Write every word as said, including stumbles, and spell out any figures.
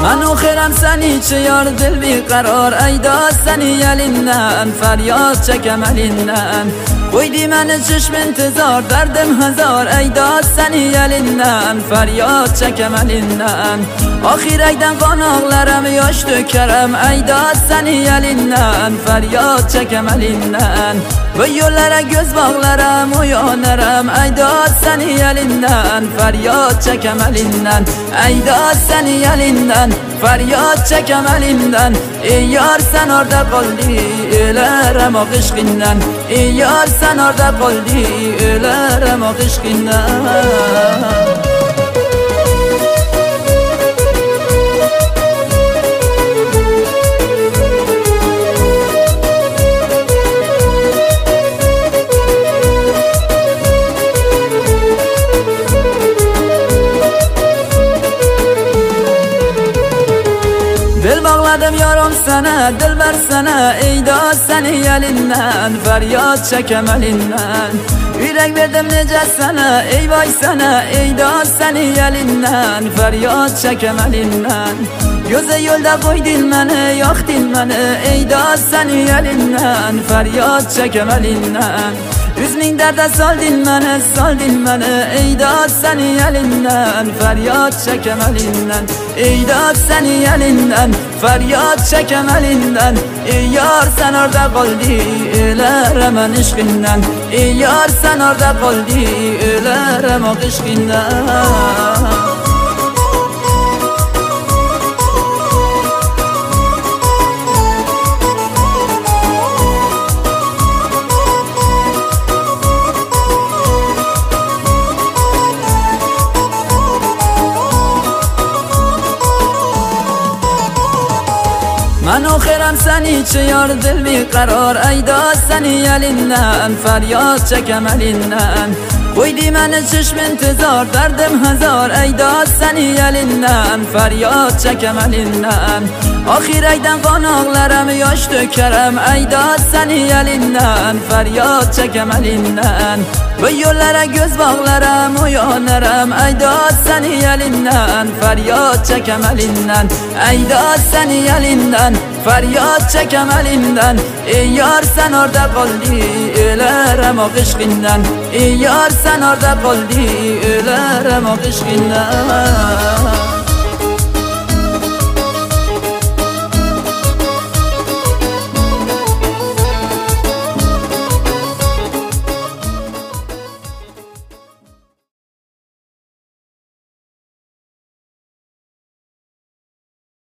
من آخرم سنی چه یار دل بیقرار ای داستنی یلیندن فریاد چکم الیندن قویدی من چشم انتظار دردم هزار ای داستنی یلیندن فریاد çekem elinden Ahireyden qanaqlarım yaş dökərəm ey dastəni elindən Fəryad çəkəm elindən Bu yollara göz bağlarım uyanırım ey dastəni elindən Fəryad çəkəm elindən ey dastəni elindən Fəryad çəkəm elindən Ey yar sen orada qaldı ölərəm o qışqindən Ey yar sen orada qaldı ölərəm o qışqindən Dil bağladım yaram sana, dil ver sana Ey dastəni elindən, fəryad çəkəm elindən Ürək verdim necə sana, ey vay sana Ey dastəni elindən, fəryad çəkəm elindən Gözə yolda qoydun məni, yaxdın məni Ey dastəni elindən, fəryad çəkəm elindən Üzmün dərdə saldın məni, saldın məni Ey dastəni elindən, fəryad çəkəm elindən Ey dastəni elindən, fəryad çəkəm elindən Ey yar sen orada qaldı, ölərəm mən işqindən Ey yar sen orada qaldı, ölərəm o qışqindən من آخرم سنی چه یار دل بیقرار ای داستنی elindən فریاد çəkəm elindən قویدی من چشم انتظار دردم هزار ای داستنی elindən فریاد çəkəm elindən Ahireyden qanaqlarım yaş dökərəm ey dastəni elindən Fəryad çəkəm elindən Bu yollara göz bağlarım uyanırım ey dastəni elindən Fəryad çəkəm elindən ey dastəni elindən Fəryad çəkəm elindən Ey yar sen orada qaldı ölərəm o qışqindən Ey yar sen orada qaldı ölərəm o qışqindən